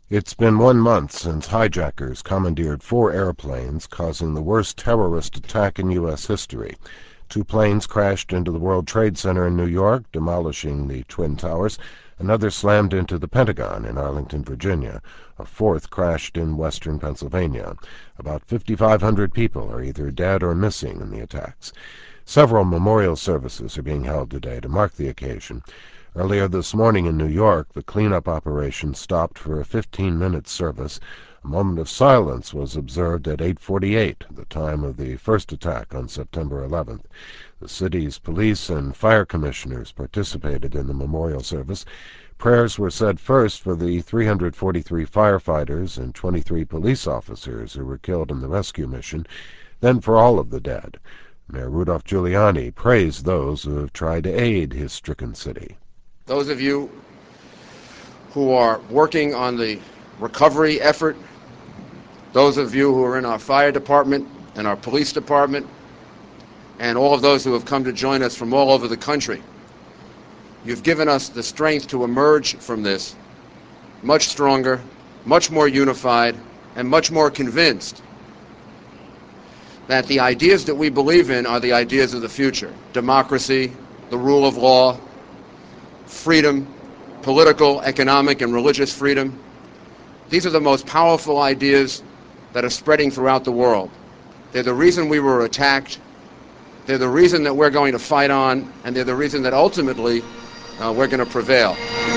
It's been 1 month since hijackers commandeered 4 airplanes, causing the worst terrorist attack in U.S. history. 2 planes crashed into the World Trade Center in New York, demolishing the Twin Towers. Another slammed into the Pentagon in Arlington, Virginia. A 4th crashed in western Pennsylvania. About 5,500 people are either dead or missing in the attacks. Several memorial services are being held today to mark the occasion. Earlier this morning in New York, the cleanup operation stopped for a 15-minute service. A moment of silence was observed at 8:48, the time of the first attack on September 11th. The city's police and fire commissioners participated in the memorial service. Prayers were said first for the 343 firefighters and 23 police officers who were killed in the rescue mission, then for all of the dead. Mayor Rudolph Giuliani praised those who have tried to aid his stricken city. Those of you who are working on the recovery effort, those of you who are in our fire department and our police department, and all of those who have come to join us from all over the country, you've given us the strength to emerge from this much stronger, much more unified, and much more convinced that the ideas that we believe in are the ideas of the future: democracy, the rule of law, freedom, political, economic, and religious freedom. These are the most powerful ideas that are spreading throughout the world. They're the reason we were attacked. They're the reason that we're going to fight on, and they're the reason that ultimately we're going to prevail.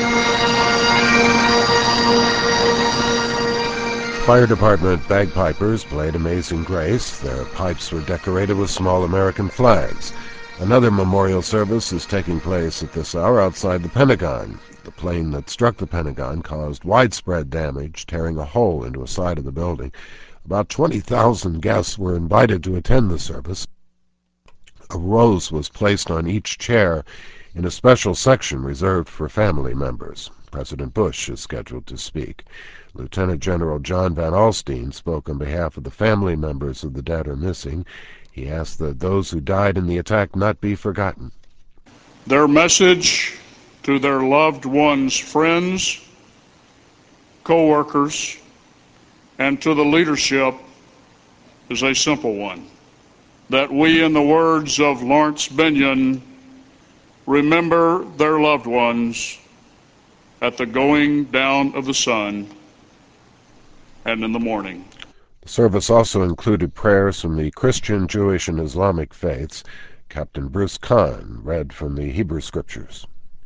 Fire department bagpipers played Amazing Grace. Their pipes were decorated with small American flags. Another memorial service is taking place at this hour outside the Pentagon. The plane that struck the Pentagon caused widespread damage, tearing a hole into a side of the building. About 20,000 guests were invited to attend the service. A rose was placed on each chair in a special section reserved for family members. President Bush is scheduled to speak. Lieutenant General John Van Alstyne spoke on behalf of the family members of the dead or missing. He asked that those who died in the attack not be forgotten. Their message to their loved ones, friends, co-workers, and to the leadership is a simple one: that we, in the words of Lawrence Benyon, remember their loved ones at the going down of the sun and in the morning. The service also included prayers from the Christian, Jewish, and Islamic faiths. Captain Bruce Kahn read from the Hebrew Scriptures.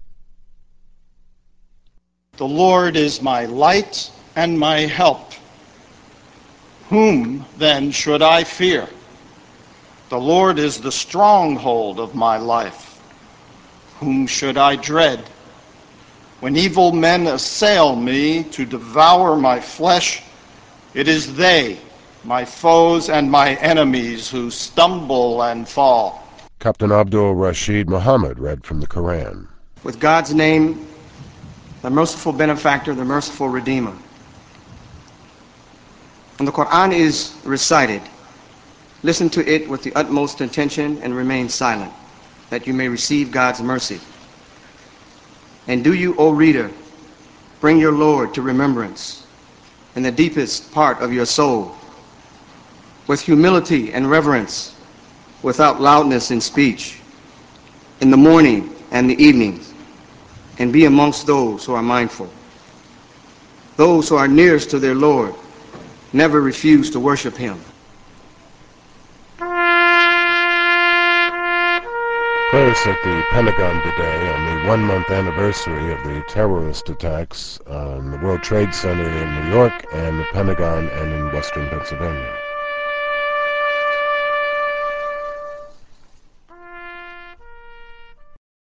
The Lord is my light and my help. Whom then should I fear? The Lord is the stronghold of my life. Whom should I dread? When evil men assail me to devour my flesh, it is they, my foes and my enemies, who stumble and fall. Captain Abdul Rashid Muhammad read from the Quran. With God's name, the merciful benefactor, the merciful redeemer. When the Quran is recited, listen to it with the utmost attention and remain silent, that you may receive God's mercy. And do you, O reader, bring your Lord to remembrance in the deepest part of your soul, with humility and reverence, without loudness in speech, in the morning and the evenings, and be amongst those who are mindful. Those who are nearest to their Lord never refuse to worship him. Prayers at the Pentagon today on the 1-month anniversary of the terrorist attacks on the World Trade Center in New York and the Pentagon and in western Pennsylvania.